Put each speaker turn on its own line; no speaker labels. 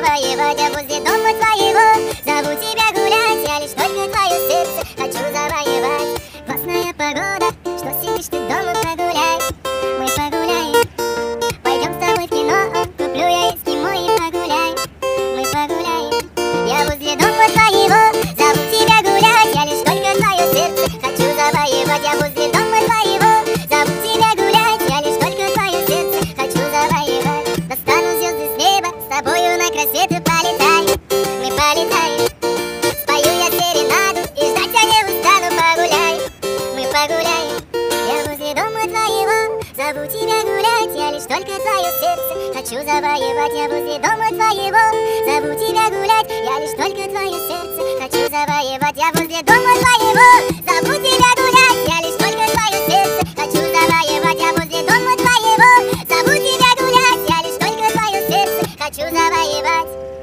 завоевать, я возле дома твоего зову тебя гулять, я лишь только твое сердце хочу завоевать. Классная погода, что сидишь ты дома, прогуляй, мы погуляем. Пойдем с тобой в кино, куплю я эскимо и погуляй, мы погуляем. Я возле дома твоего зову тебя гулять, я лишь только твое сердце хочу завоевать. Я возле дома твоего зову тебя гулять, я лишь только твое сердце хочу завоевать. Достану звезды с неба, с тобою на красоту полетай, мы полетаем. Спою я серенаду и ждать я не устану, погуляй, мы погуляем. Я возле дома твоего зову тебя гулять, я лишь только твое сердце хочу завоевать. Я возле дома твоего зову тебя гулять, я лишь только твое сердце хочу завоевать. Я возле дома твоего зову тебя гулять, я лишь только твое сердце хочу завоевать. Я возле дома твоего зову тебя гулять, я лишь только твое сердце хочу завоевать.